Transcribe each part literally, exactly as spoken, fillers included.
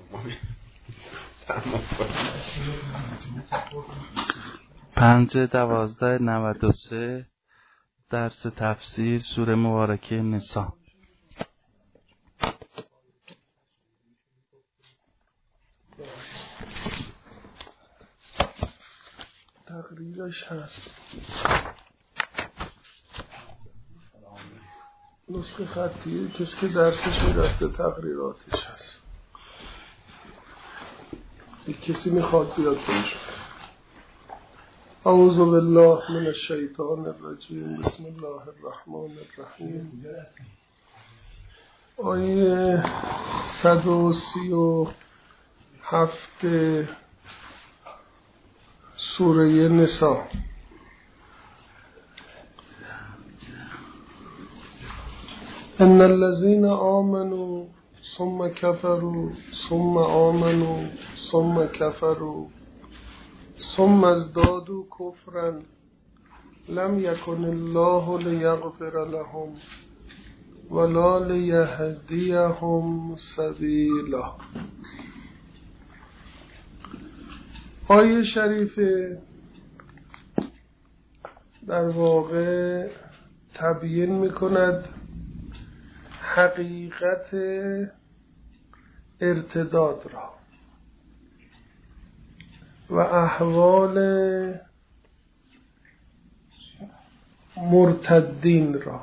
پنج دوازده نود و سه درس تفسیر سوره مبارکه نساء. تقریرش هست، نسخه خطیه، کسی که درسش میرفته تقریراتش هست. یک کسی میخواد بیاد توش. اعوذ بالله من الشیطان الرجیم، بسم الله الرحمن الرحیم. آیه صد و سی و هفت سوره نساء. ان الذين آمنوا ثم كفروا ثم آمنوا ثم كفروا ثم ازدادوا كفرا لم يكن الله ليغفر لهم ولا ليهديهم سبيلا. آیه شریفه در واقع تبیین میکند حقیقت ارتداد را و احوال مرتدین را.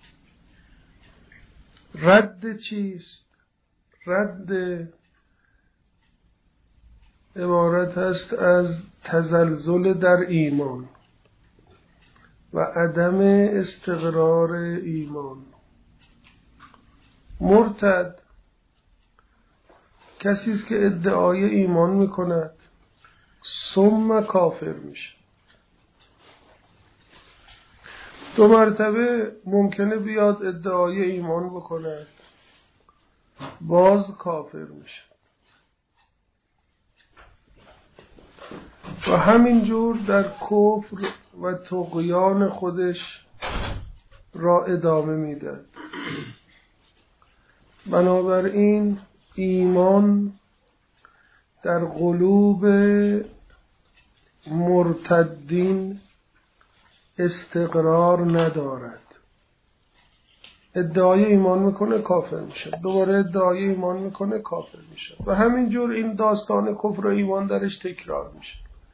رد چیست؟ رد عبارت است از تزلزل در ایمان و عدم استقرار ایمان. مرتد کسی است که ادعای ایمان میکند ثم کافر میشه. دو مرتبه ممکنه بیاد ادعای ایمان بکند باز کافر میشه و همینجور در کفر و طغیان خودش را ادامه میدهد. بنابراین ایمان در قلوب مرتدین استقرار ندارد. ادعای ایمان میکنه کافر میشه، دوباره ادعای ایمان میکنه کافر میشه و همینجور این داستان کفر و ایمان درش تکرار میشه.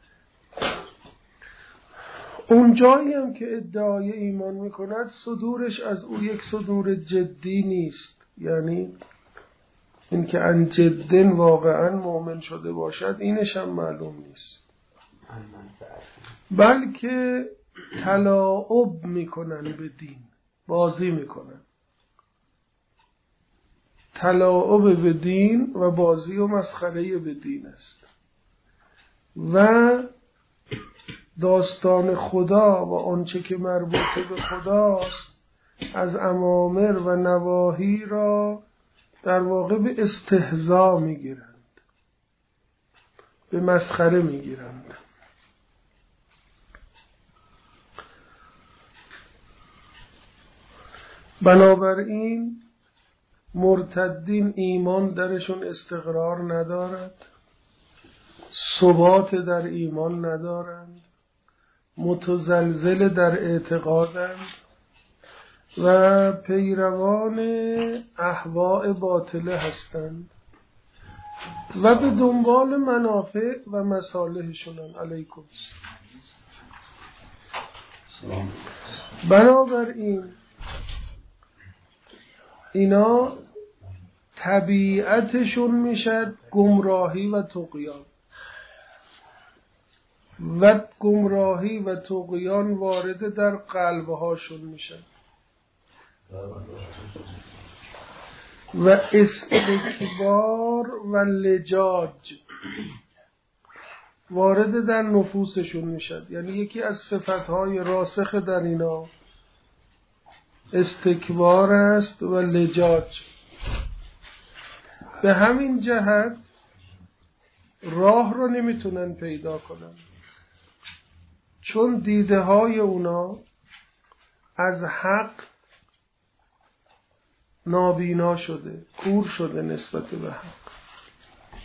اون جایی هم که ادعای ایمان میکند صدورش از او یک صدور جدی نیست، یعنی این که ان جدن واقعا مؤمن شده باشد اینش هم معلوم نیست، بلکه تلاعب میکنن به دین، بازی میکنن. تلاعب به دین و بازی و مسخره به دین است و داستان خدا و آنچه که مربوط به خداست از اوامر و نواهی را در واقع به استهزا میگیرند، به مسخره میگیرند. بنابراین مرتدین ایمان درشون استقرار ندارد، ثبات در ایمان ندارند، متزلزل در اعتقادند و پیروان اهواء باطله هستند و به دنبال منافع و مصالحشونن. علیکم السلام. بنابراین اینا طبیعتشون میشد گمراهی و طغیان و گمراهی و طغیان وارد در قلبهاشون میشن و استکبار و لجاج وارد در نفوسشون میشد. یعنی یکی از صفتهای راسخ در اینا استکبار است و لجاج. به همین جهت راه رو نمیتونن پیدا کنن، چون دیده های اونا از حق نابینا شده، کور شده نسبت به حق.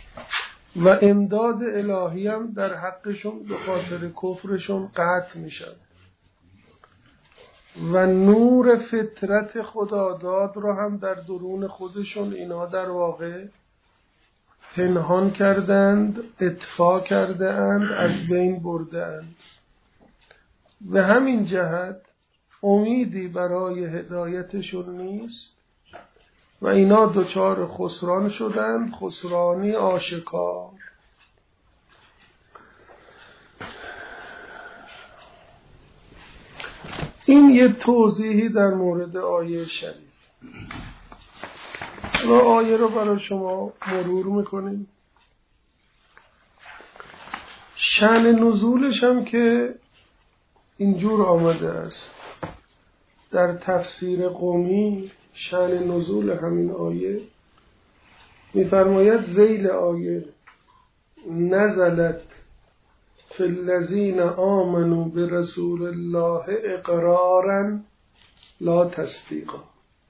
و امداد الهی هم در حقشون به خاطر کفرشون قطع میشن و نور فطرت خداداد رو هم در درون خودشون اینا در واقع پنهان کردند، اطفا کرده اند، از بین برده اند. به همین جهت امیدی برای هدایتشون نیست و اینا دچار خسران شدند، خسرانی آشکار. این یه توضیحی در مورد آیه شریف. و آیه رو برای شما مرور میکنیم. شأن نزولش هم که اینجور آمده است در تفسیر قمی. شأن نزول همین آیه میفرماید ذیل آیه نزلت فی الذین آمنوا برسول الله اقرارا لا تصدیقا.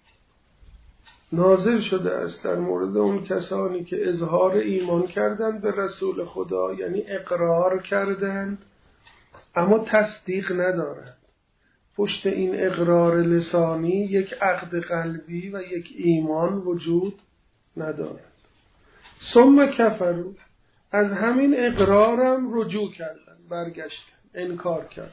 نازل شده است در مورد اون کسانی که اظهار ایمان کردند به رسول خدا، یعنی اقرار کردند اما تصدیق ندارند. پشت این اقرار لسانی یک عقد قلبی و یک ایمان وجود ندارد. ثم کفروا، از همین اقرارم رجوع کردن، برگشتن، انکار کردن،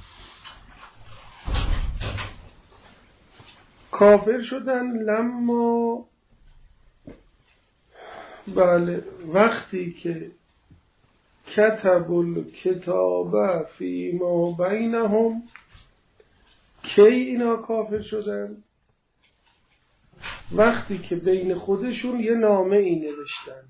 کافر شدن. لما بله وقتی که کتب الکتاب فی ما بینهم، کی اینا کافر شدن؟ وقتی که بین خودشون یه نامه ای نوشتند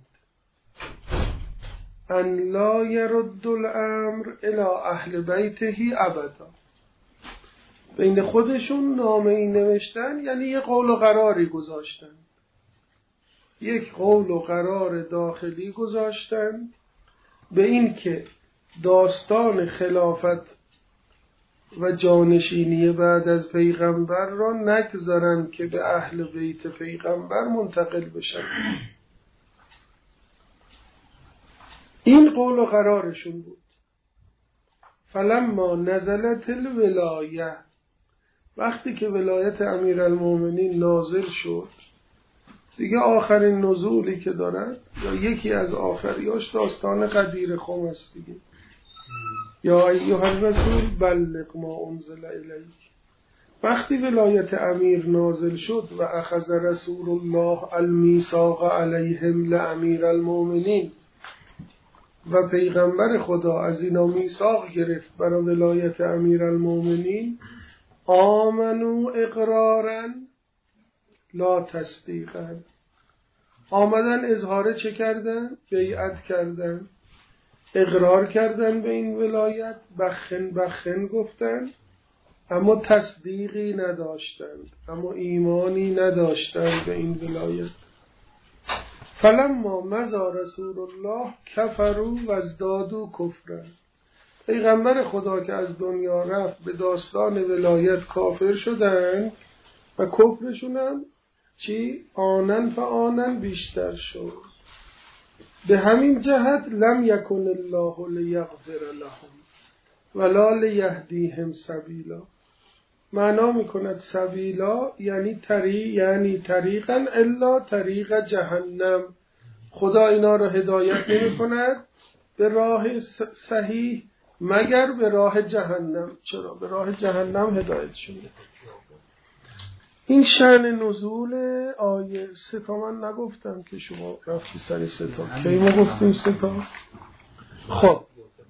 ان لا یرد الامر الی اهل بیته ابدا. بین خودشون نامه ای نوشتن یعنی یه قول و قراری گذاشتن، یک قول و قرار داخلی گذاشتن به این که داستان خلافت و جانشینی بعد از پیغمبر را نگذارن که به اهل بیت پیغمبر منتقل بشن. این قول و قرارشون بود. فلما نزلت الولایه، وقتی که ولایت امیرالمومنین نازل شد، دیگه آخرین نزولی که دارد یا یکی از آخریاش داستان قدیر خم است دیگه. یا ایها الرسول بلغ ما انزل الیک. وقتی ولایت امیر نازل شد و اخذ رسول الله المیثاق علیهم لامیر-المؤمنین، و پیغمبر خدا از اینا میثاق گرفت برای ولایت امیرالمؤمنین، آمنو اقرارا لا تصدیقا. آمدن اظهار چه کردن؟ بیعت کردن، اقرار کردن به این ولایت، بخن بخن گفتن، اما تصدیقی نداشتند، اما ایمانی نداشتند به این ولایت. فلما مضى رسول الله کفروا و ازدادوا کفرا. پیغمبر خدا که از دنیا رفت به داستان ولایت کافر شدن و کفرشون هم چی؟ آنن فآنن بیشتر شد. به همین جهت لم یکن الله لیغفر لهم ولا لیهدیهم سبیلا. معنا میکند سبیلا یعنی طریق، یعنی طریقا الا طریق جهنم. خدا اینا رو هدایت نمی کند به راه صحیح مگر به راه جهنم. چرا؟ به راه جهنم هدایت شده. این شأن نزول آیه سه تا من نگفتم که شما رفتی سر سه تا. کی ما گفتیم سه تا؟ خب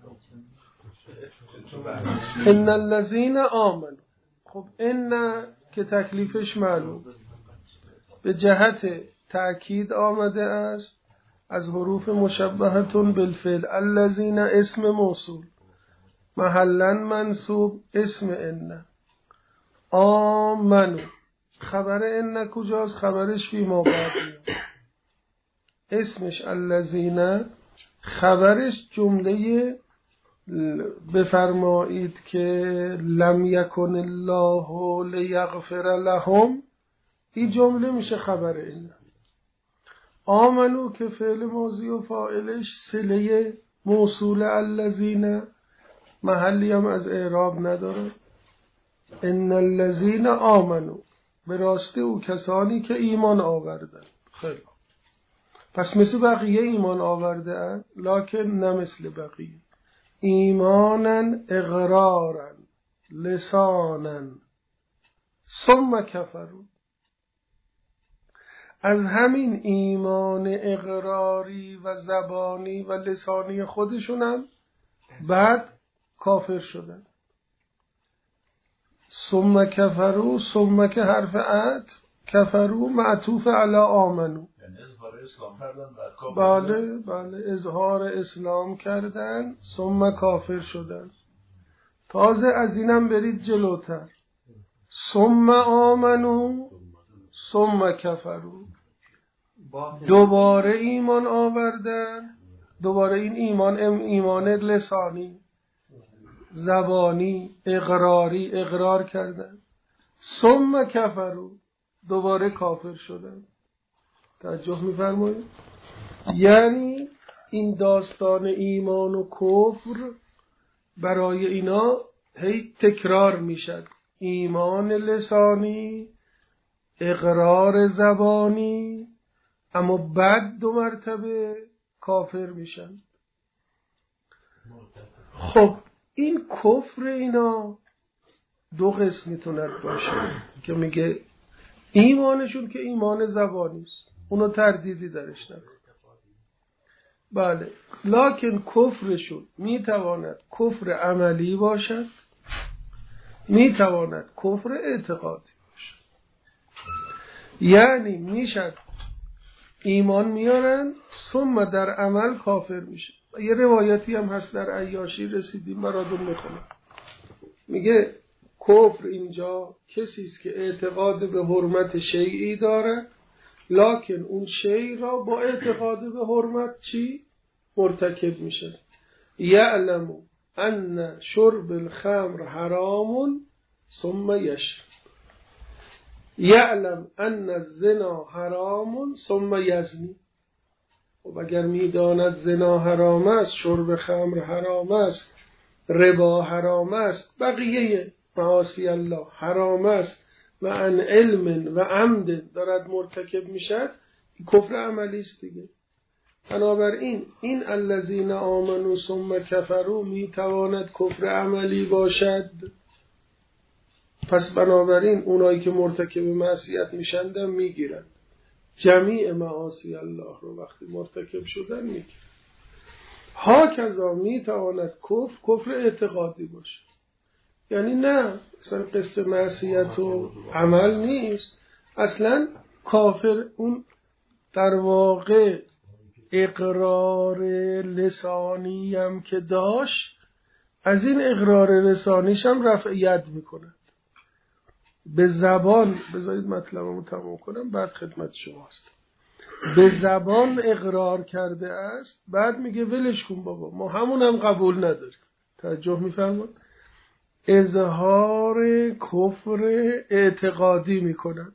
ان الذین آمنوا. خب ان که تکلیفش معلوم، به جهت تأکید آمده است از حروف مشبهتون بالفعل. الذین اسم موصول، محلا منصوب، اسم ان. آمنو خبر ان کجاست؟ خبرش فی ما بعد میاد. اسمش الذین، خبرش جمله بفرمایید که لم یکن الله لیغفر لهم. این جمله میشه خبر این. آمنو که فعل ماضی و فاعلش صله موصول الذین، محلی هم از اعراب نداره. ان الذین آمنو، به راستی او کسانی که ایمان آوردند. خیلی پس مثل بقیه ایمان آورده اند، لکن نه مثل بقیه. ایمانا اقرارا لسانا ثم کفروا. از همین ایمان اقراری و زبانی و لسانی خودشونم بعد کافر شدن. ثم کفروا، ثم که حرف عطف، کفروا معطوف علی آمنو. بله بله، اظهار اسلام کردن ثم کافر شدن. تازه از اینم برید جلوتر، ثم آمنو ثم کفروا، دوباره ایمان آوردن. دوباره این ایمان ایمان لسانی، زبانی، اقراری، اقرار کردن. ثم کفروا، دوباره کافر شدن. توجه می‌فرمایید؟ یعنی این داستان ایمان و کفر برای اینا هی تکرار میشد. ایمان لسانی، اقرار زبانی، اما بعد دو مرتبه کافر میشن. خب این کفر اینا دو قسم میتونه باشه که میگه ایمانشون که ایمان زبانی است، اونو تردیدی درش نکن. بله، لکن کفرشون میتواند کفر عملی باشد، میتواند کفر اعتقادی باشد. یعنی میشد ایمان میارن ثم در عمل کافر میشه. یه روایتی هم هست در عیاشی، رسیدیم براتون میخونم. میگه کفر اینجا کسی است که اعتقاد به حرمت شیئی داره، لکن اون شیء را با اعتقاد به حرمت چی؟ مرتکب میشه. یعلم ان شرب الخمر حرام ثم یشرب، یعلم ان الزنا حرام ثم یزنی. و اگر میداند زنا حرام است، شرب خمر حرام است، ربا حرام است، بقیه معاصی الله حرام است و ان علم و عمد دارد مرتکب میشد، کفر عملی است دیگه. بنابراین این الذین آمنوا ثم کفروا میتواند کفر عملی باشد. پس بنابراین اونایی که مرتکب معصیت میشندن میگیرن جمیع معاصی الله رو، وقتی مرتکب شدن میگیرن. ها کذا میتواند کفر کفر اعتقادی باشه، یعنی نه اصلا قصه معصیت و عمل نیست، اصلا کافر اون در واقع اقرار لسانی هم که داشت، از این اقرار لسانیش هم رفع ید میکنه به زبان. بذارید مطلبمو تمام کنم بعد خدمت شما هستم. به زبان اقرار کرده است، بعد میگه ولش کن بابا، ما همون هم قبول نداریم. توجه میفرمایید؟ اظهار کفر اعتقادی میکنند.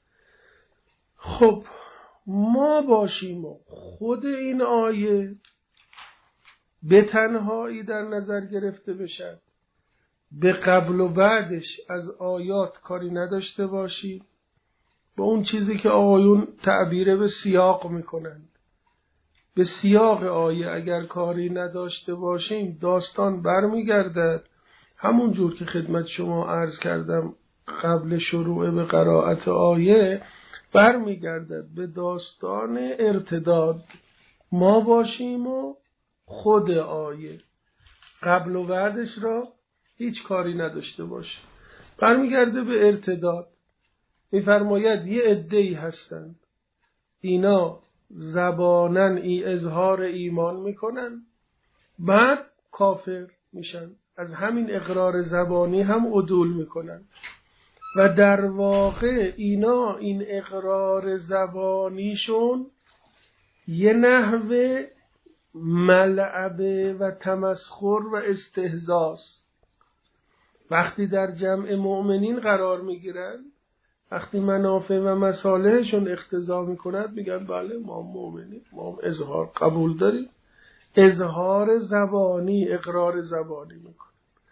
خب ما باشیم و خود این آیه به تنهایی در نظر گرفته بشد، به قبل و بعدش از آیات کاری نداشته باشیم، با اون چیزی که آیون تعبیر به سیاق میکنند، به سیاق آیه اگر کاری نداشته باشیم، داستان برمیگردد همون جور که خدمت شما عرض کردم قبل شروع به قرائت آیه، برمیگردد به داستان ارتداد. ما باشیم و خود آیه قبل و بعدش را هیچ کاری نداشته باشه، برمیگرده به ارتداد. میفرماید یه عده‌ای هستند اینا زبانن ای اظهار ایمان میکنن، بعد کافر میشن، از همین اقرار زبانی هم عدول میکنن و در واقع اینا این اقرار زبانیشون یه نحو ملعبه و تمسخر و استهزاست. وقتی در جمع مؤمنین قرار میگیرن وقتی منافع و مصالحشون اقتضا میکند میگن بله ما مؤمنیم، ما هم اظهار قبول داریم، اظهار زبانی، اقرار زبانی میکنن.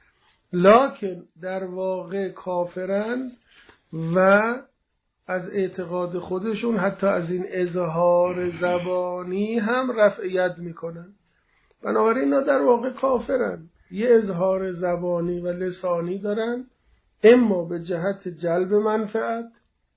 لکن در واقع کافرن و از اعتقاد خودشون حتی از این اظهار زبانی هم رفع ید میکنن. بنابراین اینا در واقع کافرن، یه اظهار زبانی و لسانی دارن، اما به جهت جلب منفعت،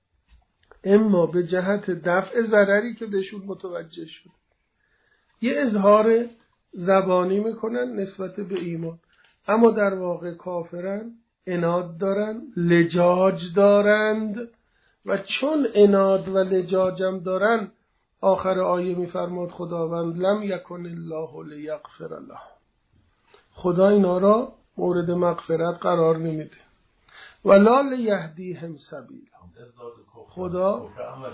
اما به جهت دفع ضرری که بهشون متوجه شد. یه اظهار زبانی میکنن نسبت به ایمان، اما در واقع کافرن، عناد دارن، لجاج دارند و چون عناد و لجاجم دارن آخر آیه میفرماد خداوند لم یکن الله لیغفر له، خدا اینا را مورد مغفرت قرار نمیده. ولا لیهدیهم سبیلا، خدا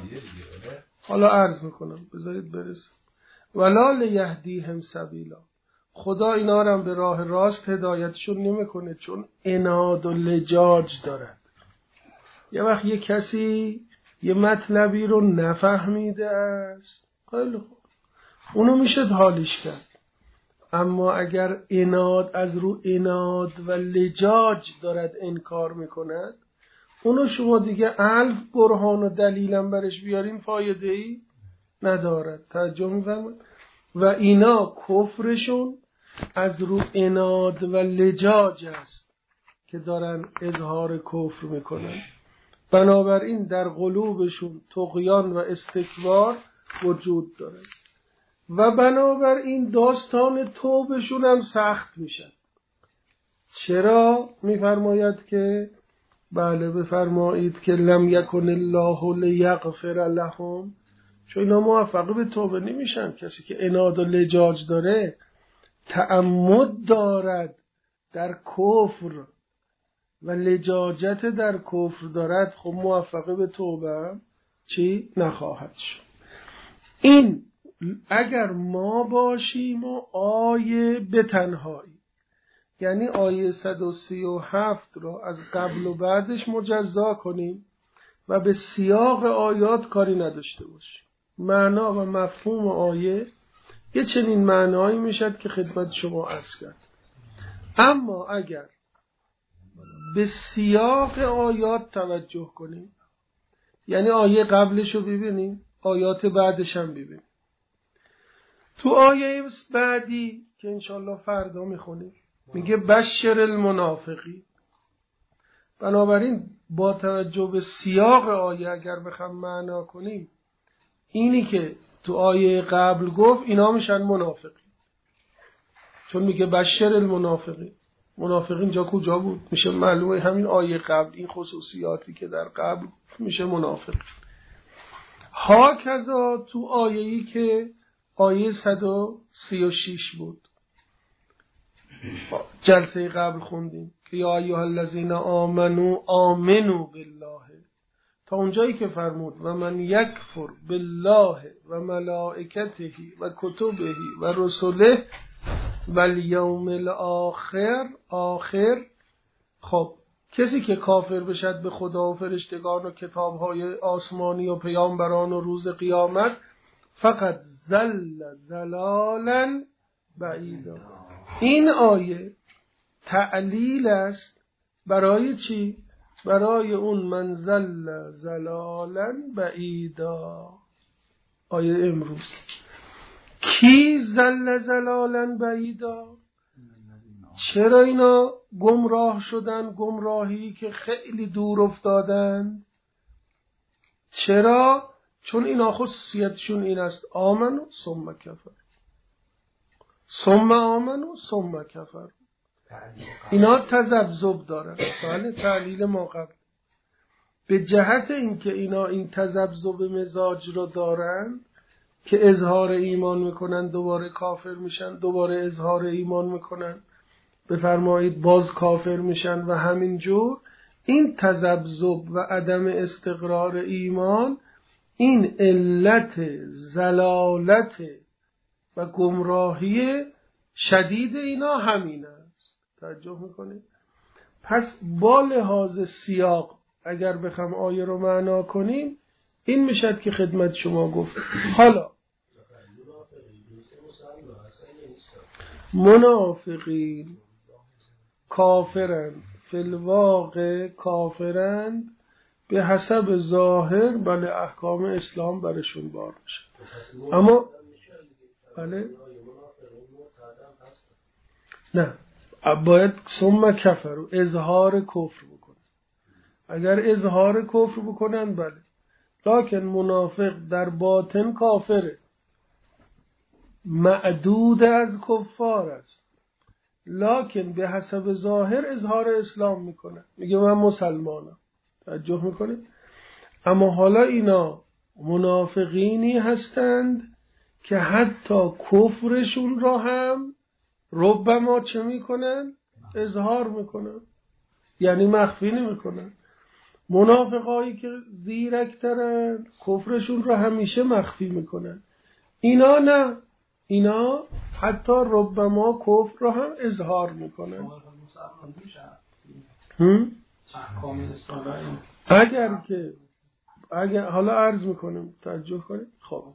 حالا عرض میکنم بذارید برسم. ولا لیهدیهم سبیلا، خدا اینا را به راه راست هدایتشون نمیکنه چون عناد و لجاج دارد. یه وقت یه کسی یه مطلبی رو نفهمیده است، خیلی خوب اونو میشه حالیش کرد، اما اگر عناد از رو عناد و لجاج دارد انکار میکند، اونو شما دیگه الف برهان و دلیلم برش بیارین فایده ای ندارد. توجه میفرمایید؟ و اینا کفرشون از رو عناد و لجاج است که دارن اظهار کفر میکنن. بنابراین در قلوبشون طغیان و استکبار وجود داره و بنابراین داستان توبشون هم سخت میشن. چرا میفرماید که بله بفرمایید که لم یکن الله لیغفر لهم، چون اینا موفق به توبه نمیشن. کسی که عناد و لجاج داره، تعمد دارد در کفر و لجاجت در کفر دارد، خب موفق به توبه چی نخواهد شد. این اگر ما باشیم و آیه به تنهایی، یعنی آیه صد و سی و هفت رو از قبل و بعدش مجزا کنیم و به سیاق آیات کاری نداشته باشیم، معنا و مفهوم آیه یه چنین معنایی میشد که خدمت شما عرض کرد. اما اگر به سیاق آیات توجه کنیم، یعنی آیه قبلش رو ببینیم، آیات بعدش هم ببینیم، تو آیه بعدی که انشالله فردا میخونیم میگه بشر المنافقین. بنابراین با توجه به سیاق آیه اگر بخوام معنا کنیم، اینی که تو آیه قبل گفت اینا میشن منافقین، چون میگه بشر المنافقین. منافقین جا کجا بود؟ میشه معلومه همین آیه قبل، این خصوصیاتی که در قبل میشه منافق. ها کذا تو آیه‌ای که آیه صد و سی و شش بود جلسه قبل خوندیم که یا ایها الذین آمنو آمنو بالله، تا اونجایی که فرمود و من یکفر بالله و ملائکته و کتبه و رسله و الیوم الاخر. آخر خب کسی که کافر بشد به خدا و فرشتگان و کتابهای آسمانی و پیامبران و روز قیامت، فقط زل زلالا بعیدا. این آیه تعلیل است برای چی؟ برای اون من زل زلالا بعیدا. آیه امروز کی زل زلالا بعیدا؟ چرا اینا گمراه شدن گمراهی که خیلی دور افتادن؟ چرا؟ چون اینا خصوصیتشون این است آمنو ثم کفر، ثم آمنو ثم کفر. اینا تذبذب دارن. بله تعلیل ما قبل به جهت اینکه اینا این تذبذب مزاج رو دارن که اظهار ایمان میکنن دوباره کافر میشن، دوباره اظهار ایمان میکنن بفرمایید باز کافر میشن و همینجور این تذبذب و عدم استقرار ایمان، این علت زلالت و گمراهی شدید اینا همین است. توجه میکنید؟ پس با لحاظ سیاق اگر بخوام آیه رو معنا کنیم این میشد که خدمت شما گفت. حالا منافقین کافرند، فی الواقع کافرند، به حسب ظاهر بله احکام اسلام برشون بار میشه، اما بله نه باید ثم کفروا اظهار کفر بکنن. اگر اظهار کفر بکنن بله، لکن منافق در باطن کافره، معدود از کفار است، لکن به حسب ظاهر اظهار اسلام میکنه، میگه من مسلمانم. توجه میکنه؟ اما حالا اینا منافقینی هستند که حتی کفرشون را هم ربما چه میکنن؟ اظهار میکنن، یعنی مخفی نمیکنن. منافقایی که زیرکترن کفرشون را همیشه مخفی میکنن، اینا نه، اینا حتی ربما کفر را هم اظهار میکنن. اگر که اگر حالا عرض میکنم توجه کنید. خب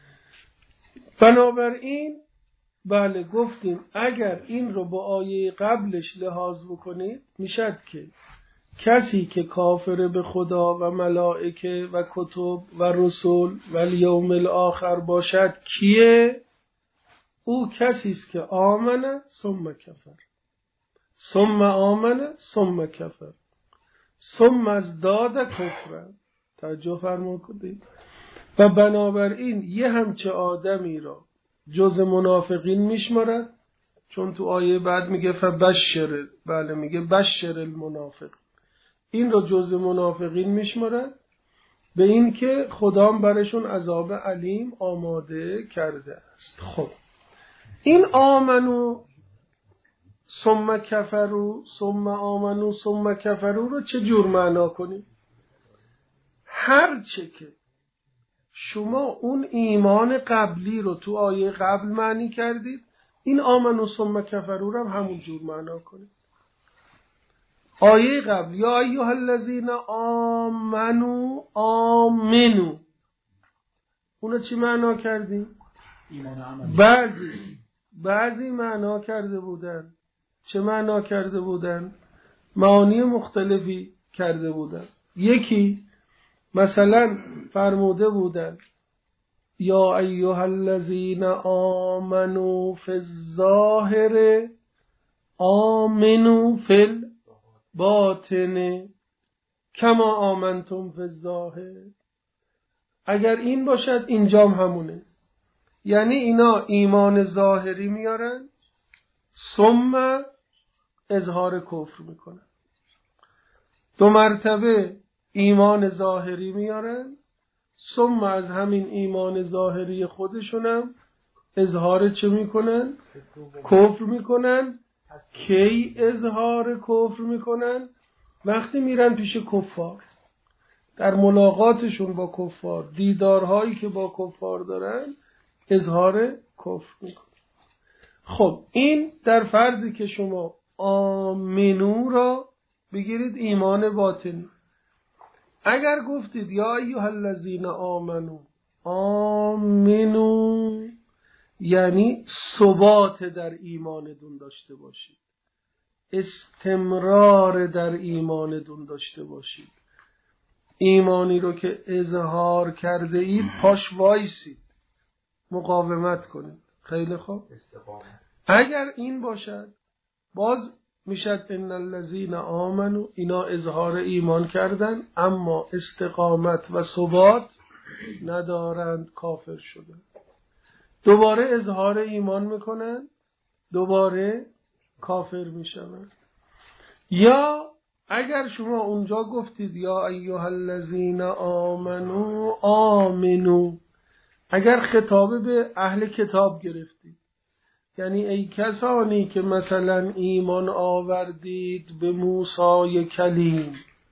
بنابراین بله گفتیم اگر این رو با آیه قبلش لحاظ بکنید میشد که کسی که کافر به خدا و ملائکه و کتب و رسول و الیوم الاخر باشد کیه؟ او کسی است که آمنه ثم کفر، ثم آمنه ثم کفر، ثم ازداد کفر. توجه فرمودید؟ و بنابراین یه همچه آدمی را جز منافقین میشمارد، چون تو آیه بعد میگه فبشر، بله میگه بشر المنافق، این را جز منافقین میشمارد به این که خدا برشون عذاب علیم آماده کرده است. خب این آمنو ثم کفروا ثم آمنو ثم کفروا رو چه جور معنا کنیم؟ هر چه که شما اون ایمان قبلی رو تو آیه قبل معنی کردید، این آمنو ثم کفروا رو هم همون جور معنا کنید. آیه قبل یا ایها الذین آمنو آمنو، اونو چی معنا کردیم؟ بعضی بعضی معنا کرده بودن. چه معنا کرده بودن؟ معانی مختلفی کرده بودن. یکی مثلا فرموده بودن یا ایها الذین آمنو فی الظاهر آمنو فی الباطن کما آمنتم فی الظاهر. اگر این باشد اینجام همونه، یعنی اینا ایمان ظاهری میارن ثم اظهار کفر میکنن، دو مرتبه ایمان ظاهری میارن ثم از همین ایمان ظاهری خودشونم اظهار چه میکنن؟ کفر میکنن. کی اظهار کفر میکنن؟ وقتی میرن پیش کفار، در ملاقاتشون با کفار، دیدارهایی که با کفار دارن اظهار کفر میکنن. خب این در فرضی که شما آمنو را بگیرید ایمان باطنی. اگر گفتید یا ایها الذین آمنو آمنو، یعنی ثبات در ایماندون داشته باشید، استمرار در ایماندون داشته باشید، ایمانی رو که اظهار کرده اید پاش وایسید، مقاومت کنید. خیلی خوب، اگر این باشد باز میشد ان الذین آمنو، اینا اظهار ایمان کردن اما استقامت و ثبات ندارند، کافر شدن. دوباره اظهار ایمان میکنن، دوباره کافر میشوند. یا اگر شما اونجا گفتید یا ایها الذین آمنو آمنو، اگر خطاب به اهل کتاب گرفتید، یعنی ای کسانی که مثلا ایمان آوردید به موسی کلیم،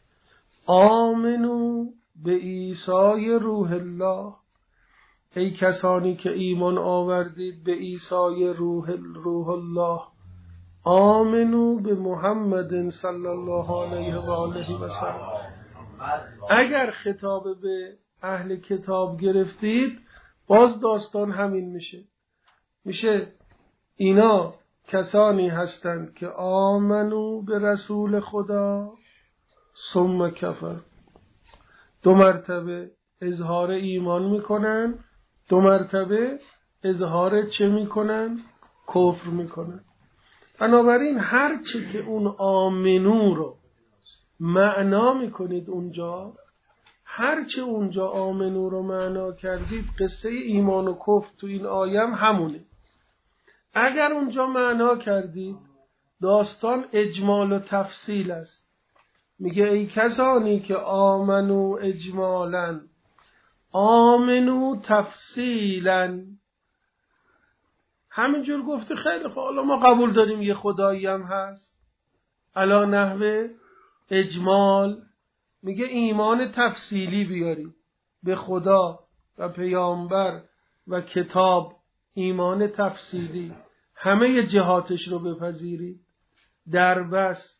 آمنو به عیسی روح الله، ای کسانی که ایمان آوردید به عیسی روح روح الله، آمنو به محمد صلی الله علیه و آله و سلم. اگر خطاب به اهل کتاب گرفتید باز داستان همین میشه. میشه اینا کسانی هستند که آمنو به رسول خدا ثم کفر، دو مرتبه اظهار ایمان میکنن، دو مرتبه اظهار چه میکنن؟ کفر میکنن. بنابراین هر چه که اون آمنو رو معنا میکنید اونجا، هر چه اونجا آمنو رو معنا کردید، قصه ایمان و کفر تو این آیه همونه. اگر اونجا معنا کردید داستان اجمال و تفصیل است. میگه ای کسانی که آمنو اجمالاً آمنو تفصیلاً، همینجور گفته خیلی خب حالا ما قبول داریم یه خدایی هم هست علا نحوه اجمال. میگه ایمان تفصیلی بیاری به خدا و پیامبر و کتاب، ایمان تفصیلی همه جهاتش رو بپذیری در بس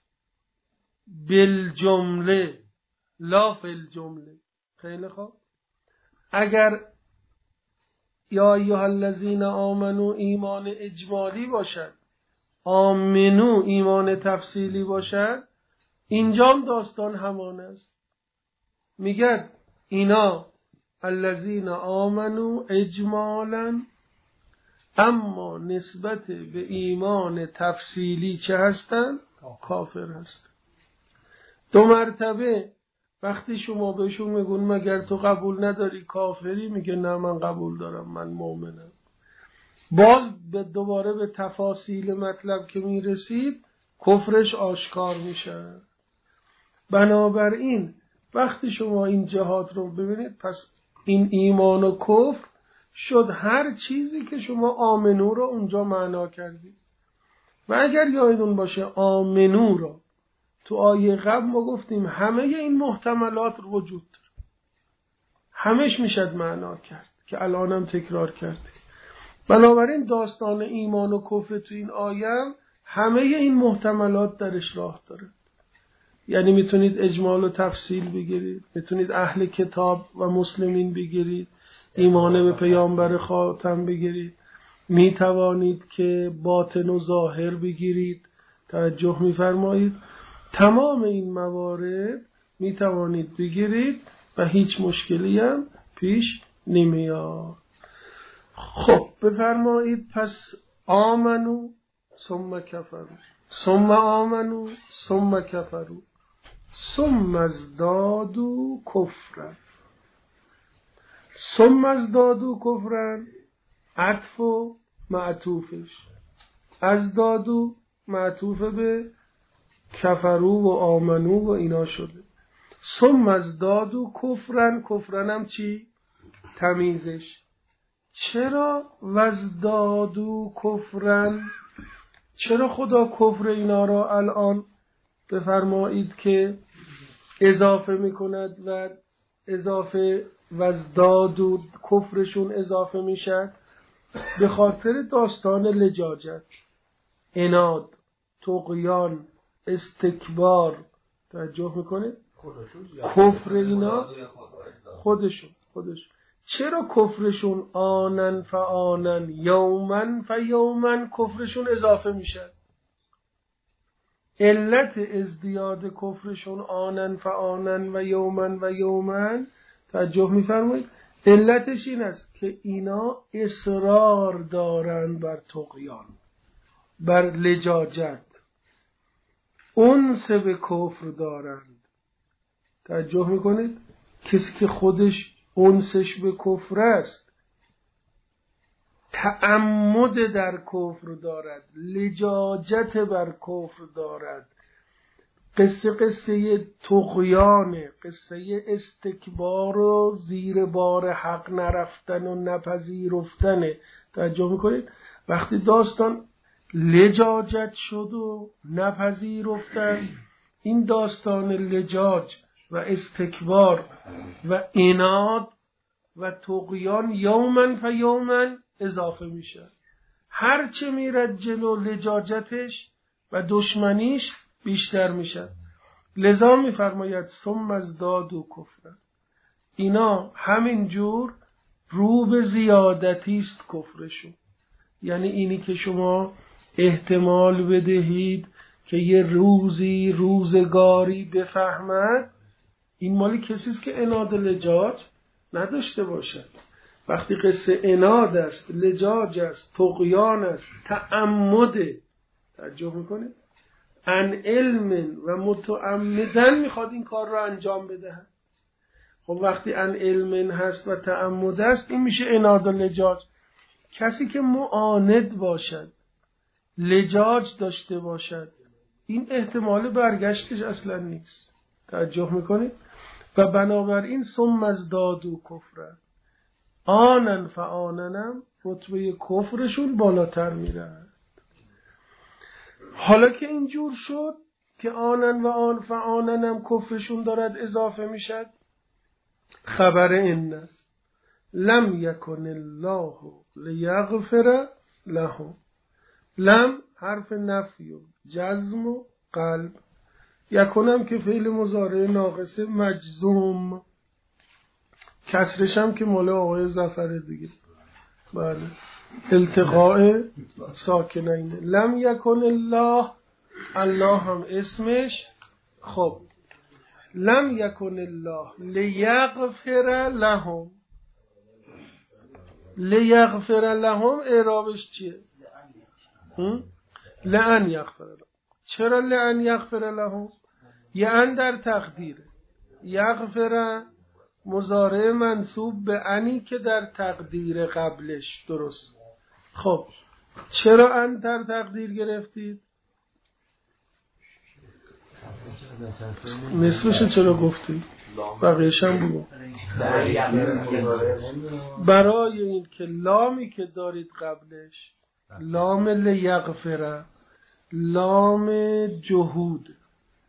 بالجمله لا فی الجمله. خیلی خوب، اگر یا ایها الذین آمنو ایمان اجمالی باشد، آمنو ایمان تفصیلی باشد، اینجام داستان همان است. میگه اینا الذین آمنو اجمالا، اما نسبت به ایمان تفصیلی چه هستن؟ کافر هستن. دو مرتبه وقتی شما بهشون میگون مگر تو قبول نداری کافری، میگه نه من قبول دارم، من مؤمنم. باز به دوباره به تفاصیل مطلب که میرسید کفرش آشکار میشه. بنابراین وقتی شما این جهات رو ببینید، پس این ایمان و کفر شد هر چیزی که شما آمنو رو اونجا معنا کردید. و اگر یادتون باشه آمنو رو تو آیه قبل ما گفتیم همه این محتملات رو وجود داره، همش میشد معنا کرد که الانم تکرار کردیم. بنابراین داستان ایمان و کفر تو این آیه همه این محتملات درش راه داره. یعنی میتونید اجمال و تفصیل بگیرید، میتونید اهل کتاب و مسلمین بگیرید، ایمان به پیامبر خاتم بگیرید، میتوانید که باطن و ظاهر بگیرید. توجه میفرمایید؟ تمام این موارد میتوانید بگیرید و هیچ مشکلی هم پیش نمیاد. خب بفرمایید پس آمنو ثم کفروا، ثم آمنو ثم کفروا ثم ازدادوا کفرا. ثم ازدادوا کفرا عطف و معطوفش، ازدادوا معطوف به کفرو و آمنو و اینا شده. ثم ازدادوا کفرا، کفرا هم چی؟ تمیزش. چرا وزدادوا کفرا؟ چرا خدا کفر اینا را الان بفرمایید که اضافه میکند و اضافه وزدادوا کفرشون اضافه میشد؟ به خاطر داستان لجاجت، عناد، طغیان، استکبار. توجه میکنه؟ کفر اینا خودشون خودشون چرا کفرشون آنن فآنن یومن فیومن کفرشون اضافه میشه؟ علت ازدیاد کفرشون آنن فآنن و یومن و یومن، توجه میفرمایید؟ علتش این است که اینا اصرار دارن بر طغیان، بر لجاجت، انس به کفر دارند. توجه میکنید؟ کسی که خودش انسش به کفر است، تعمد در کفر دارد، لجاجت بر کفر دارد، قصه قصه طغیانه، قصه استکبار و زیر بار حق نرفتن و نپذیرفتنه. توجه میکنید؟ وقتی داستان لجاجت شد و نپذیرفتن، این داستان لجاج و استکبار و عناد و طغیان یومن فیومن اضافه میشه. هرچه میرد جلو لجاجتش و دشمنیش بیشتر میشه. لذا میفرماید ثم ازدادوا کفرا، اینا همین جور رو به زیادتی است کفرشون. یعنی اینی که شما احتمال بدهید که یه روزی روزگاری بفهمد، این مالی کسی است که عناد لجاج نداشته باشد. وقتی قصه عناد است، لجاج است، طغیان است، تعمد، توجه میکنه ان علم و متعمدن میخواد این کار رو انجام بدهد. خب وقتی ان علم هست و تعمد است، این میشه عناد و لجاج. کسی که معاند باشد، لجاج داشته باشد، این احتمال برگشتش اصلا نیست. توجه میکنید؟ و بنابراین ثم ازدادوا کفرا، آنن فآننم رتبه کفرشون بالاتر میره. حالا که اینجور شد که آنن و آن فآننم کفرشون دارد اضافه میشد، خبر این لم یکن الله لیغفر لهم. لم حرف نفی و جزم و قلب، یکنم که فعل مضارع ناقصه مجزوم، کسرش هم که مال آقای ظفر دیگه. بله، التقاء ساکنین. لم یکن الله، الله هم اسمش. خب لم یکن الله لیغفر لهم، لیغفر لهم اعرابش چیه؟ لئن یغفر لهم. چرا لئن یغفر لهم؟ یعن در تقدیره، یغفر مضارع منصوب به انی که در تقدیر قبلش. درست. خب چرا ان در تقدیر گرفتید؟ نصفش چرا گفتید؟ بقیه‌ش هم بگو. برای این که لامی که دارید قبلش، لام لیغفر، لام جهود.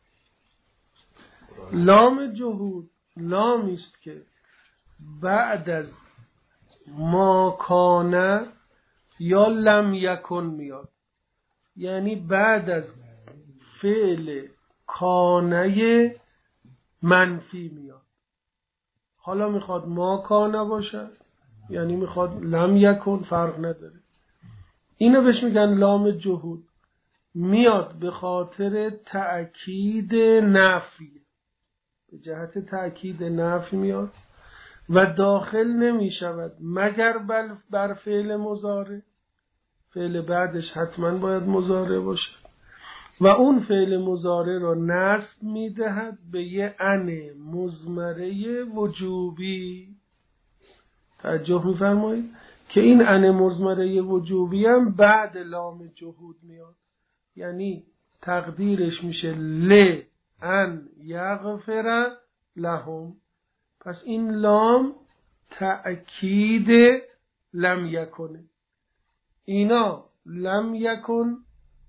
لام جهود لامی است که بعد از ما کان یا لم یکن میاد، یعنی بعد از فعل کانه منفی میاد. حالا میخواد ما کان باشد، یعنی میخواد لم یکن، فرق نداره. اینو بهش میگن لام جهود. میاد به خاطر تأکید نفی، به جهت تأکید نفی میاد و داخل نمی شود مگر بر فعل مضارع. فعل بعدش حتما باید مضارع باشه و اون فعل مضارع را نصب می دهد به یه ان مضمره وجوبی. توجه می فرمایید که این ان مضمره وجوبی هم بعد لام جهود میاد، یعنی تقدیرش میشه ل ان یغفر لهم. پس این لام تأکید لم یکن. اینا لم یکن،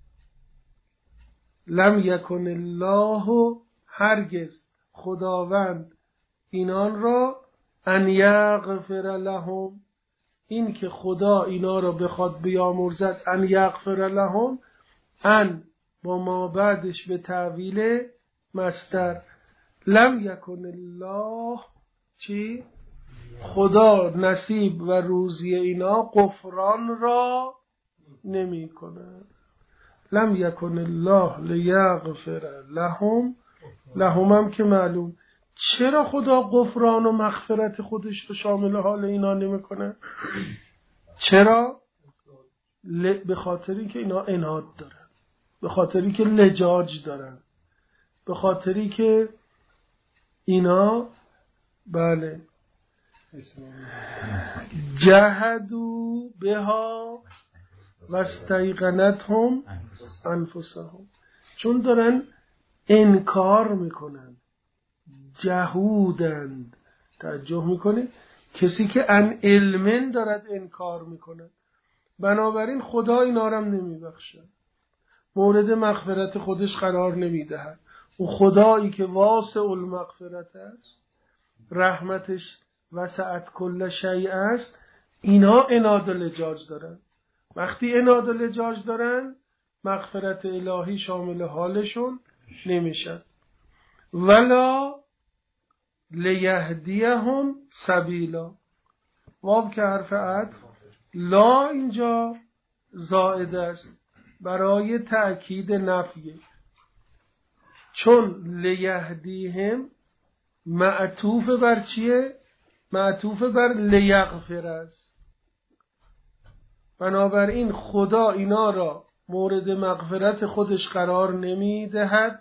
لم یکن الله، هرگز خداوند اینان را ان یغفر لهم، این که خدا اینا را بخواد بیامرزد ان یغفر لهم، ان با ما بعدش به تعویل مصدر. لم یکن الله چی؟ خدا نصیب و روزی اینا غفران را نمی کند. لم یکن الله لیغفر لهم، لهم هم که معلوم. چرا خدا غفران و مغفرت خودش رو شامل حال اینا نمی کنه؟ چرا؟ به خاطر اینکه اینا عناد دارن، به خاطری که لجاج دارن، به خاطری که اینا بله جهدوا بها و استیقنتهم انفسهم، چون دارن انکار میکنن، جهودند. توجه میکنه کسی که ان علمن دارد انکار میکنه، بنابراین خدا اینا رو هم نمیبخشه، مورد مغفرت خودش قرار نمیدهد. و خدایی که واسع المغفرت است، رحمتش وسعت کل شیء است، اینا عناد و لجاج دارن. وقتی عناد و لجاج دارن، مغفرت الهی شامل حالشون نمیشن. ولا لیهدیهم سبیلا. واو که حرف عطف، لا اینجا زائد است برای تأکید نفیه، چون لیهدیهم معطوف بر چیه؟ معطوف بر لیغفر است. بنابراین خدا اینا را مورد مغفرت خودش قرار نمی دهد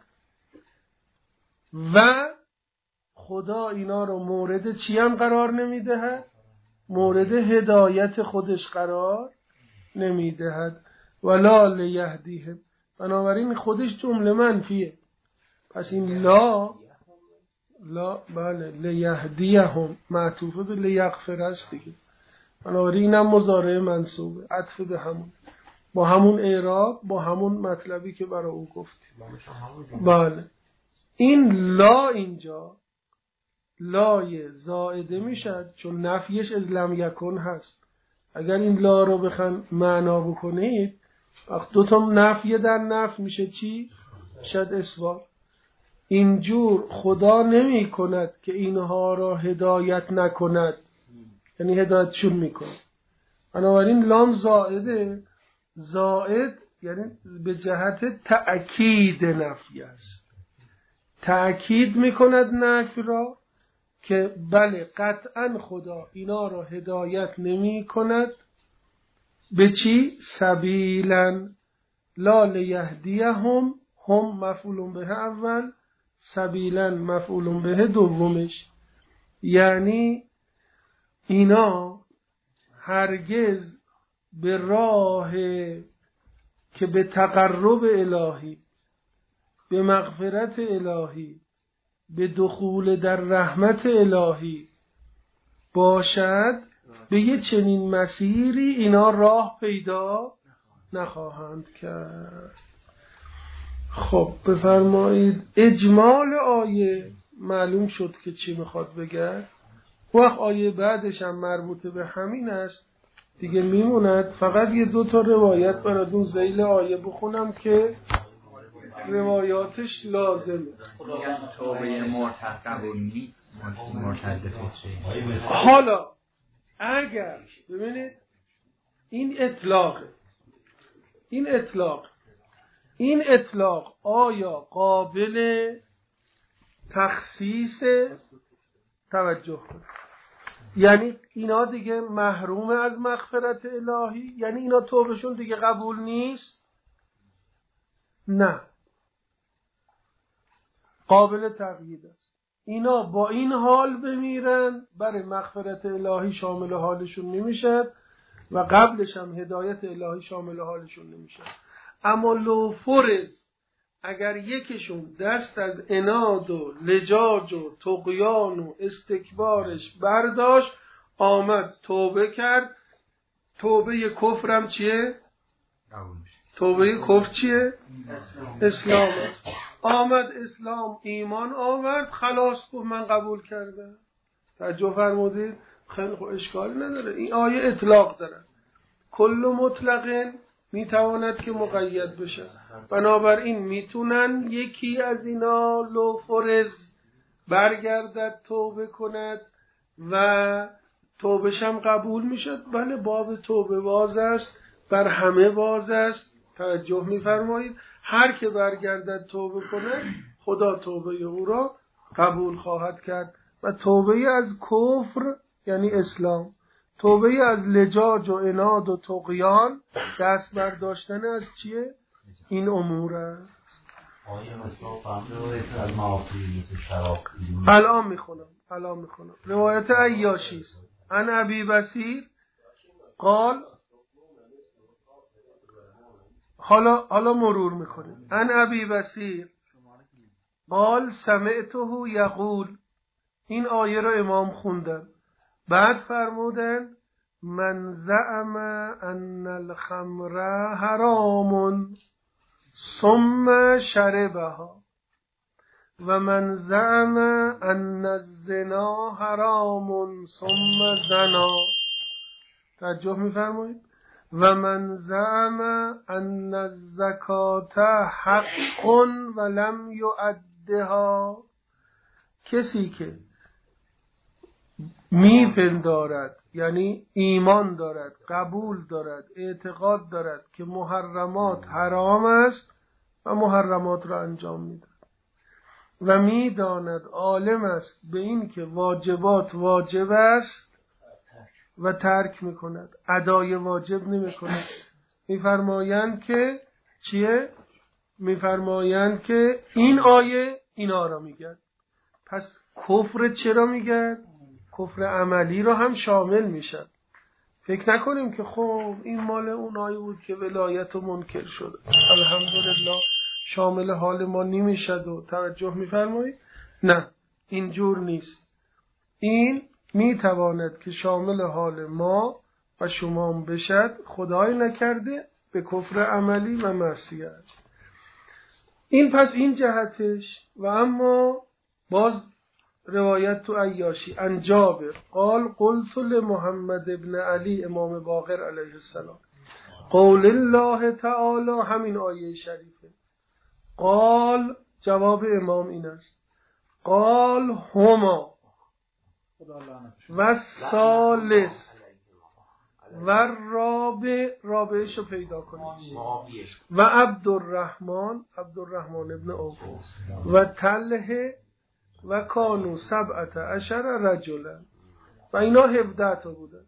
و خدا اینا را مورد چی هم قرار نمی دهد؟ مورد هدایت خودش قرار نمی دهد. ولا لیهدیهم، بنابراین خودش جمله منفیه. پس این لا لا بله لیهدیهم معطوفه به لیغفر است دیگه، بنابراین اینم مضارع منصوبه، عطف به همون، با همون اعراب، با همون مطلبی که برای او گفتیم. بله این لا اینجا لای زائده میشد چون نفیش از لم یکن هست. اگر این لا رو بخواید معنا بکنید، وقت دوتا نفی در نفی میشه چی؟ شد اثبات. اینجور خدا نمی کند که اینها را هدایت نکند، یعنی هدایتشون میکنه. بنابراین لام زائده، زائد یعنی به جهت تأکید نفی است، تأکید میکند نفی را که بله قطعا خدا اینا را هدایت نمی کند. به چی؟ سبیلا. لا لیهدیهم، هم مفعول به اول، سبیلا مفعول به دومش. یعنی اینا هرگز به راه که به تقرب الهی، به مغفرت الهی، به دخول در رحمت الهی باشد، به یه چنین مسیری اینا راه پیدا نخواهند کرد. خب بفرمایید اجمال آیه معلوم شد که چی میخواد بگه. وقت آیه بعدش هم مربوط به همین است دیگه، میموند فقط یه دو تا روایت براتون ذیل آیه بخونم که روایاتش لازمه. توبه مرتد قبول نیست، مرتد فطری. حالا اگر ببینید این اطلاق، این اطلاق این اطلاق آیا قابل تخصیص؟ توجه کن، یعنی اینا دیگه محروم از مغفرت الهی، یعنی اینا توبهشون دیگه قبول نیست؟ نه، قابل تقیید است. اینا با این حال بمیرن برای مغفرت الهی شامل حالشون نمیشد و قبلش هم هدایت الهی شامل حالشون نمیشد. اما لو فرض اگر یکیشون دست از عناد و لجاج و طغیان و استکبارش برداشت، آمد توبه کرد، توبه کفرم چیه؟ توبه کفر چیه؟ اسلام است. آمد اسلام ایمان آورد، خلاص گفت من قبول کردم. توجه فرمودید؟ خیلی خوب، اشکالی نداره. این آیه اطلاق داره، کل مطلقین میتواند که مقید بشه. بنابراین میتونن یکی از اینا لو فرض برگردد توبه کند و توبهشم قبول میشد. بله باب توبه باز است، بر همه باز است. توجه میفرمایید؟ هر که برگردد توبه کند خدا توبه او را قبول خواهد کرد. و توبه از کفر یعنی اسلام، توبه از لجاج و عناد و طغیان دست برداشتن از چیه؟ این امور است. الان میخونم الان میخونم روایت عیاشی است. عن ابی بصیر قال، حالا حالا مرور میکنیم. عن ابی بصیر قال سمعته یقول، این آیه را امام خوندن، بعد فرمودن من زعم ان الخمر حرام ثم شربها و من زعم ان الزنا حرام ثم زنا. توجه میفرمایید؟ و من زعم ان الزکات حق ولم یؤدها کسی که میپندارد، یعنی ایمان دارد، قبول دارد، اعتقاد دارد که محرمات حرام است و محرمات را انجام میدهد و میداند، عالم است به این که واجبات واجب است و ترک میکند، ادای واجب نمیکند. میفرمایند که چیه؟ میفرمایند که این آیه اینا را میگن. پس کفر چرا میگن؟ کفر عملی را هم شامل میشن. فکر نکنیم که خب این مال اون آیه بود که ولایت و منکر شد، الحمدلله شامل حال ما نمیشد و توجه میفرمایید؟ نه، اینجور نیست. این میتواند که شامل حال ما و شما هم بشد، خدای نکرده به کفر عملی و معصیت. این پس این جهتش. و اما باز روایت تو عیاشی عن جابر قال قلت لمحمد ابن علی امام باقر علیه السلام قول الله تعالی، همین آیه شریفه. قال، جواب امام این است، قال هما و سالس و رابع، رابعشو پیدا کنید، و عبدالرحمن، عبدالرحمن ابن عوف و طلحه و کانو سبعت عشر رجلا، و اینا هفده تا بودن.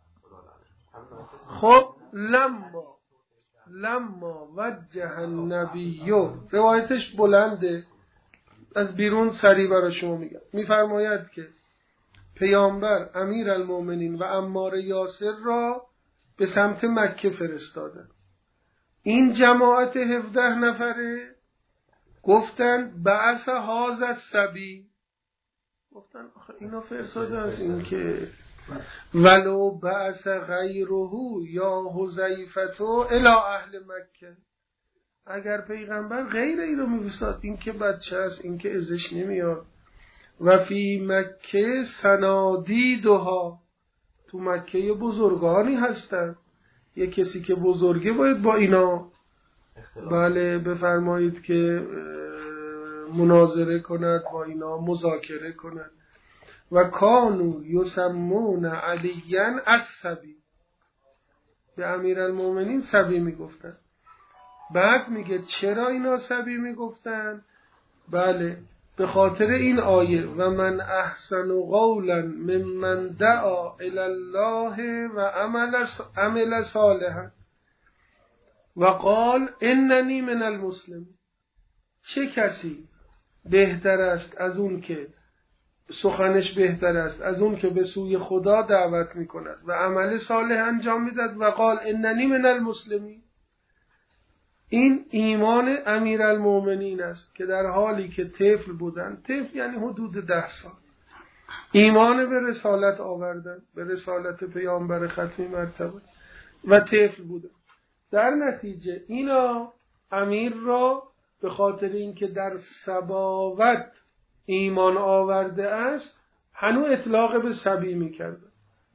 خب لما لما وجه النبی، روایتش بلنده، از بیرون سریع برای شما میگم. میفرماید که پیامبر امیر المؤمنین و عمار یاسر را به سمت مکه فرستادن. این جماعت هفده نفره گفتن بعث هاذا الصبی، گفتن آخه اینا فرستاده است، این که ولو بعث غیره یا حذیفه الی اهل مکه، اگر پیغمبر غیر این رو میفرستاد، این که بچه است، این که ازش نمیاد. و فی مکه سنادیدها، تو مکه بزرگانی هستن، یه کسی که بزرگه باید با اینا بله بفرمایید که مناظره کند، با اینا مذاکره کند. و کانو یسمون علیاً الصبی، به امیرالمومنین صبی میگفتن. بعد میگه چرا اینا صبی میگفتن؟ بله به خاطر این آیه و من احسن قولا ممن دعا الی الله و عمل عمل صالحا و قال اننی من المسلمین. چه کسی بهتر است از اون که سخنش بهتر است از اون که به سوی خدا دعوت میکند و عمل صالح انجام میدهد و قال اننی من المسلمین. این ایمان امیرالمومنین است که در حالی که طفل بودن، طفل یعنی حدود ده سال، ایمان به رسالت آوردن، به رسالت پیامبر ختمی مرتبه و طفل بودن. در نتیجه اینا امیر را به خاطر اینکه در صباوت ایمان آورده است هنو اطلاق به صبی میکردن.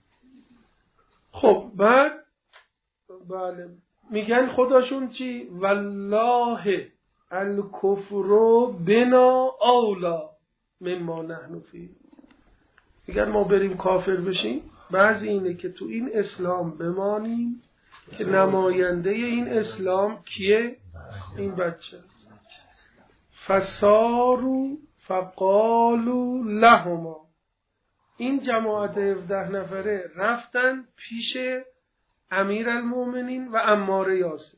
خب بعد بله میگن خداشون چی؟ والله الکفر بنا اولا مما نحن فیه. میگن ما بریم کافر بشیم، بعضی اینه که تو این اسلام بمانیم که نماینده این اسلام کیه؟ این بچه. فسارو فقالو لهما، این جماعت هفده نفره رفتن پیش امیرالمومنین و عمار یاسر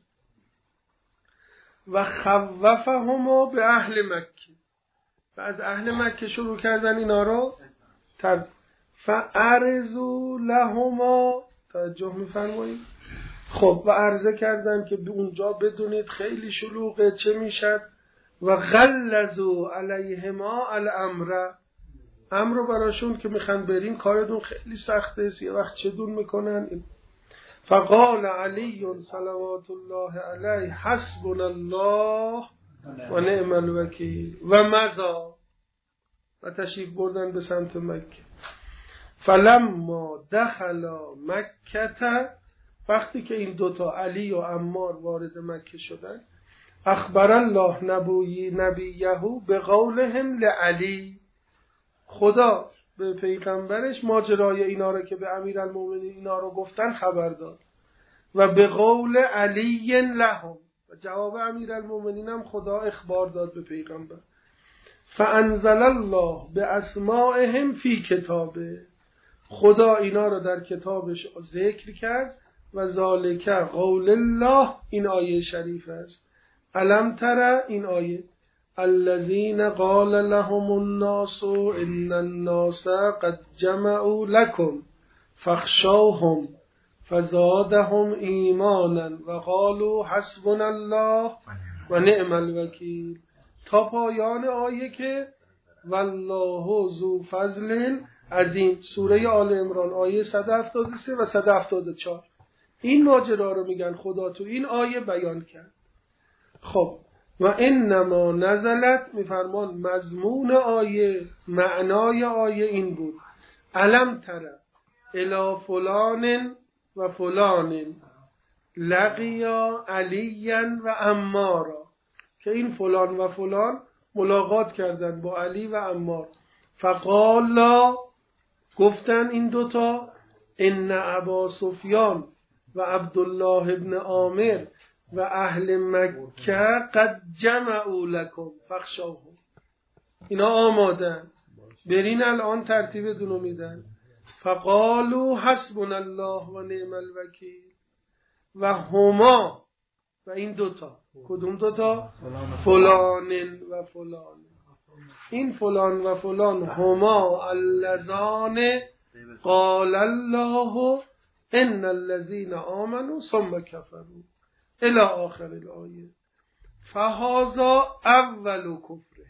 و خوفهما به اهل مکه، و از اهل مکه شروع کردن اینا رو ترز فعرضو لهما، توجه میفرمایید؟ خب و عرضه کردن که به اونجا بدونید خیلی شلوغه چه میشد. و غلظوا علیهما الامر، امر رو براشون که میخوان برین کارتون خیلی سخته، یه وقت چه دون میکنن. فقال علی صلوات الله علیه حسبنا الله و نعم الوکیل و مضا، و تشریف بردن به سمت مکه. فلما دخلا مکه، وقتی که این دوتا علی و عمار وارد مکه شدن، اخبر الله نبوی نبیهو به قولهم لعلی، خدا به پیغمبرش ماجرای اینا رو که به امیرالمومنین اینا رو گفتن خبر داد و به قول علی لهم و جواب امیرالمومنین هم خدا اخبار داد به پیغمبر. فانزل الله باسمائهم فی کتابه، خدا اینا رو در کتابش ذکر کرد و ذالک قول الله، این آیه شریف است. الم تر، این آیه الذین قال لهم الناس ان الناس قد جمعوا لكم فاخشوهم فزادهم ایمانا و قالوا حسبنا الله و نعم الوکیل، تا پایان آیه که والله ذو فضل عظیم، سوره آل عمران آیه صد و هفتاد و سه و صد و هفتاد و چهار. این ماجرا رو میگن خدا تو این آیه بیان کرد. خب و انما نزلت، میفرمان مضمون آیه، معنای آیه این بود الم تر الی فلان و فلان لقیا علیا و عمارا، که این فلان و فلان ملاقات کردن با علی و عمار. فقالا، گفتن این دوتا ان ابا سفیان و عبدالله ابن عامر و اهل مکه قد جمعوا لكم فاخشوهم، اینا آمادن، برین الان ترتیب دونو میدن. فقالوا حسبنا الله و نعم الوکیل و هما، و این دوتا، کدوم دوتا؟ فلان و فلان، این فلان و فلان هما اللذان قال الله ان الذين آمنوا ثم كفروا الی آخر الآیه. فهذا اول کفره،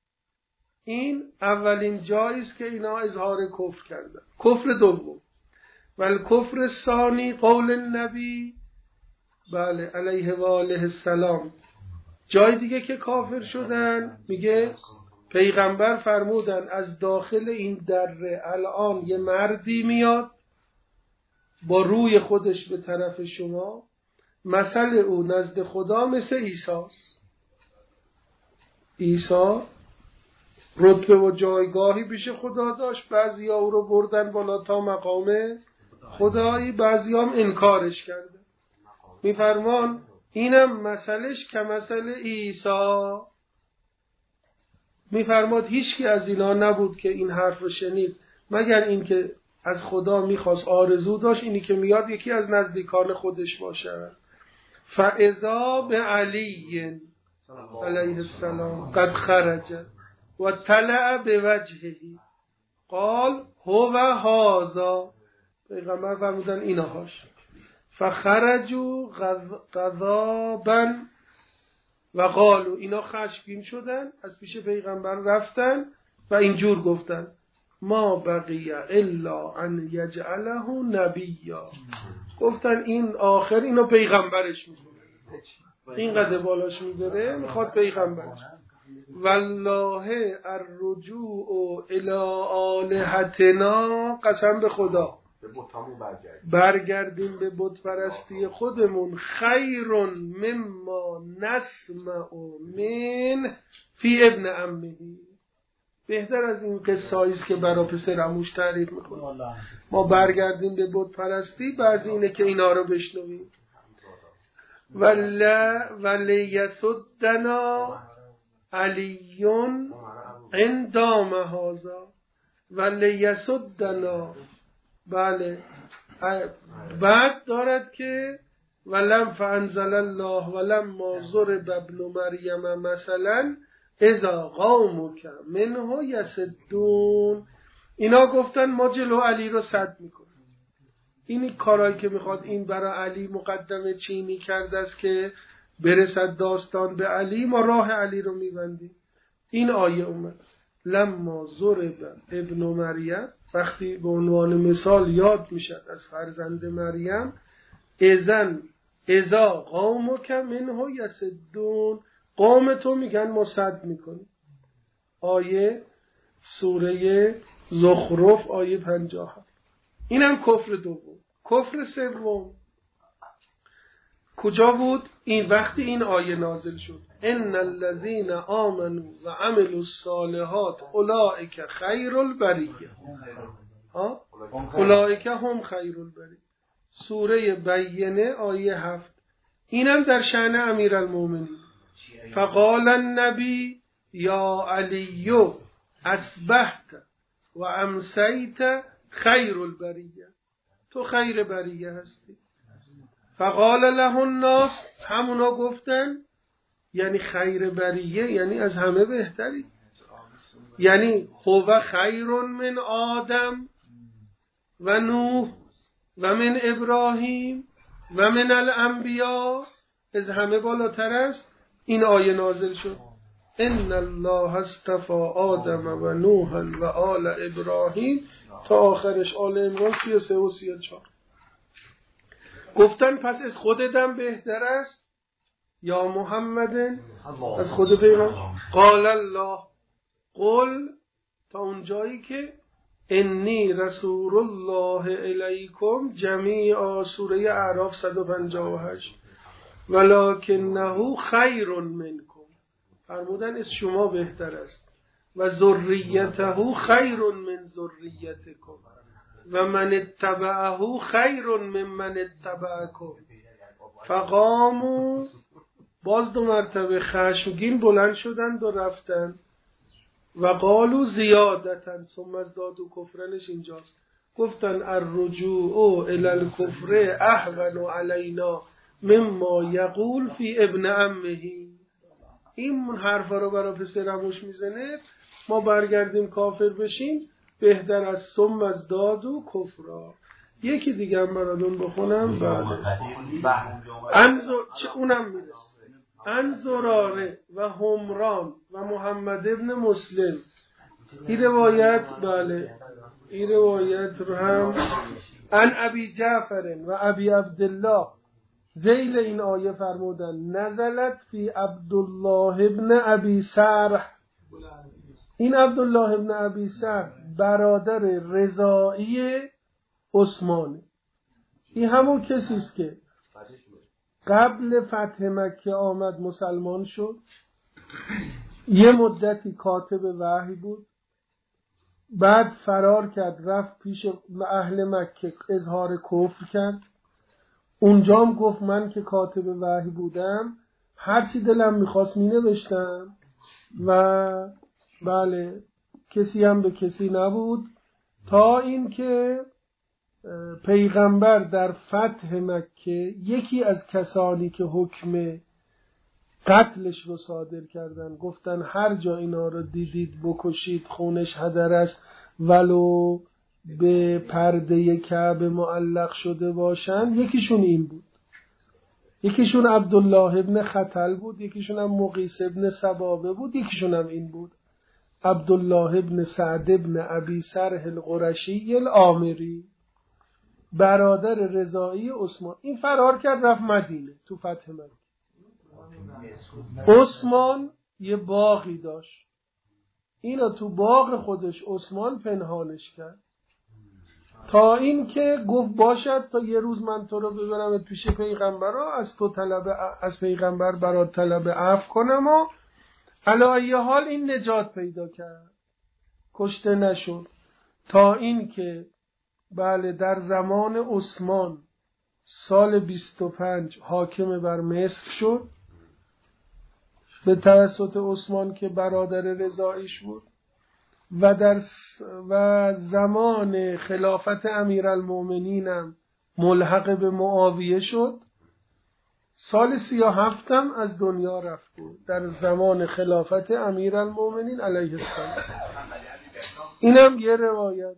این اولین جایی است که اینا اظهار کفر کردن. کفر دوم و الکفر الثانی قول النبی، بله علیه و آله السلام. جای دیگه که کافر شدن میگه پیغمبر فرمودن از داخل این دره الان یه مردی میاد با روی خودش به طرف شما، مثل او نزد خدا مثل عیسی است. عیسی رتبه و جایگاهی پیش خدا داشت، بعضی ها او رو بردن بالا تا مقام خدایی، بعضی هم انکارش کردن. میفرمان اینم مثلش که مثل عیسی. میفرماد هیچکی از اینا نبود که این حرف رو شنید مگر این که از خدا میخواست، آرزو داشت اینی که میاد یکی از نزدیکان خودش باشه. فاذا بعلی علیه السلام قد خرج و طلع بوجهه قال هو هذا، پیغمبر فرمودن اینهاش. فخرجوا غضبا و قالوا، اینا خشمگین شدن از پیش پیغمبر رفتن و اینجور گفتن ما بقی الا ان یجعله نبیا، گفتن این آخر اینو پیغمبرش میکنه، اینقدر بالاش میبره میخواد پیغمبرش. والله الرجوع الی آلهتنا، قسم به خدا برگردیم به بت پرستی خودمون، خیر مما نسمع من فی ابن عمه، بهتر از این قصه‌ای است که برای پسر عموش تعریف میکنه. ما برگردیم به بت پرستی، بعضی اینه که اینا رو بشنویم. ولا ولیسدنا علیون اندام هذا ولیسدنا، بله بعد دارد که ولم فانزل الله ولم ما ضرب ابن مریم مثلا اذا قومک منه یسدون، اینا گفتن ما جلو علی رو سد میکنیم. این کارایی که میخواد این برای علی مقدمه چینی کرده است که برسد داستان به علی، ما راه علی رو میبندیم. این آیه اومد لما ضرب ابن مریم، وقتی به عنوان مثال یاد میشد از فرزند مریم، اذن اذا قومک منه یسدون، قوم تو میگن ما سد میکنیم. آیه سوره زخرف آیه پنجاه. اینم کفر دوم. کفر سوم، کجا بود؟ این وقتی این آیه نازل شد ان الذين آمنوا و عملوا الصالحات اولئک خیر البریه. ها اولئک هم خیر البریه. سوره بینه آیه هفت. اینم در شأن امیرالمومنین. فقال النبی یا علی اصبحت و امسیت خیر البریه، تو خیر بریه هستی. فقال له الناس، همونا گفتن یعنی خیر بریه یعنی از همه بهتری، یعنی هو خیر من آدم و نوح و من ابراهیم و من الانبیاء، از همه بالاتر است. این آیه نازل شد ان الله اصطفى آدم و نوحا و آل ابراهیم تا آخرش، آل عمران سی و سه و سی و چهار. گفتن پس از خودتم بهتر است یا محمد، از خود پیغمبر؟ قال الله قل، تا اونجایی که انی رسول الله الیکم جمیعا، سوره اعراف صد و پنجاه و هشت. ولکنه خیر منکم، فرمودن از شما بهتر است. و ذریته خیر من ذریتکم و من اتبعه خیر من من اتبعکم. فقاموا، باز دو مرتبه خشمگین بلند شدند و رفتند. و قالوا زیادتا، ثم ازدادوا کفرنش اینجاست، گفتن الرجوع الی الکفر اهون علینا مما یقول فی ابن عمه. این حرفا رو برای پسرموش میزنه، ما برگردیم کافر بشیم بهتر از ثم ازدادوا کفرا. یکی دیگه هم براتون بخونم. بله انظر، چه اونم میرسه. انظراره و همران و محمد ابن مسلم، این روایت، بله این روایت رو هم ان ابی جعفر و ابی عبدالله ذیل این آیه فرمودن نزلت فی عبدالله ابن ابی سرح. این عبدالله ابن ابی سرح برادر رضائی عثمانه. این همون کسی است که قبل فتح مکه آمد مسلمان شد، یه مدتی کاتب وحی بود، بعد فرار کرد رفت پیش اهل مکه اظهار کفر کرد. اونجا هم گفت من که کاتب وحی بودم هرچی دلم میخواست مینوشتم و بله کسی هم به کسی نبود، تا اینکه پیغمبر در فتح مکه یکی از کسانی که حکم قتلش رو صادر کردن گفتن هر جا اینا رو دیدید بکشید، خونش هدر است، ولو به پرده کعبه معلق شده باشن. یکیشون این بود، یکیشون عبدالله ابن خطل بود، یکیشون هم مقیس ابن سبابه بود، یکیشون هم این بود عبدالله ابن سعد ابن ابی سرح القرشی العامری، برادر رضائی عثمان. این فرار کرد رفت مدینه تو فتح مکه. عثمان یه باغی داشت، اینا تو باغ خودش عثمان پنهانش کرد، تا این که گفت باشد تا یه روز من تو رو ببرم پیش پیغمبر ها، از تو طلب از پیغمبر برات طلب عفو کنم. و علی ای حال این نجات پیدا کرد، کشته نشد، تا این که بله در زمان عثمان سال بیست و پنج حاکم بر مصر شد به توسط عثمان که برادر رضاییش بود، و در و زمان خلافت امیرالمومنین هم ملحق به معاویه شد. سال سی و هفتم از دنیا رفت در زمان خلافت امیرالمومنین علیه السلام. اینم یه روایت.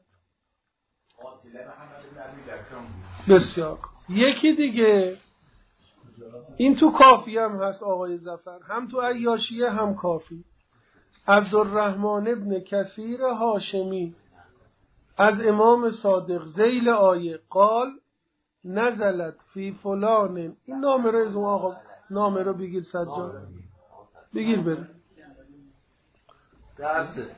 بسیار. یکی دیگه این تو کافی هم هست آقای ظفر، هم تو عیاشیه هم کافی. عبدالرحمن ابن کثیر هاشمی از امام صادق ذیل آیه قال نزلت فی فلان. این نامه رو از اون آقا نامه رو بگیر سجاد، بگیر بره درسه.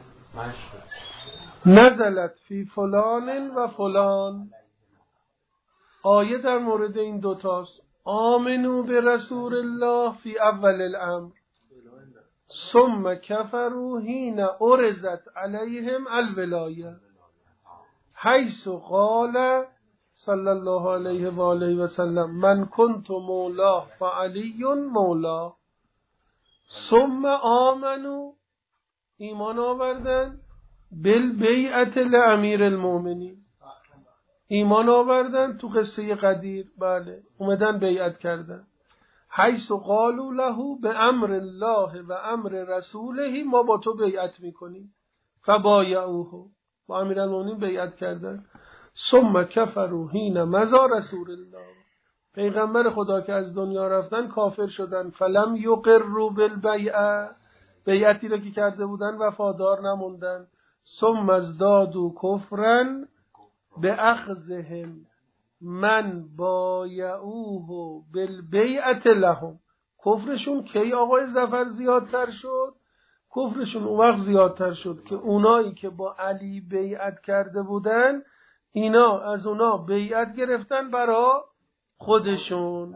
نزلت فی فلان و فلان، آیه در مورد این دوتاست. آمنوا برسول الله فی اول الامر ثم کفروا حین عرضت علیهم الولایه حیث قال صلی الله علیه و آله و سلم من کنت مولا فعلی مولا. ثم آمنوا ایمان آوردن بالبیعت لامیر المؤمنین، ایمان آوردن تو قصه قدیر، بله اومدن بیعت کردن. حیث قالوا له به امر الله و امر رسوله ما با تو بیعت میکنیم. فبایعوه، با امیرالمومنین بیعت کردن. ثم کفروا حین مضی رسول الله، پیغمبر خدا که از دنیا رفتن کافر شدن. فلم یقروا بالبیعه، بیعتی را که کرده بودن وفادار نموندن. ثم ازدادوا کفرا باخذهم من بایعوه بالبیعت لهم. کفرشون کی آقای ظفر زیادتر شد؟ کفرشون اون وقت زیادتر شد که اونایی که با علی بیعت کرده بودن اینا از اونا بیعت گرفتن برا خودشون.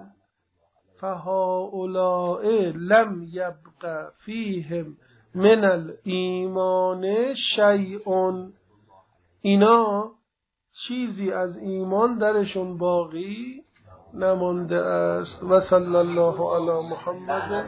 فهؤلاء لم یبق فیهم من الایمان شیء، اینا چیزی از ایمان درشون باقی نمانده است. و صلی الله علی محمد.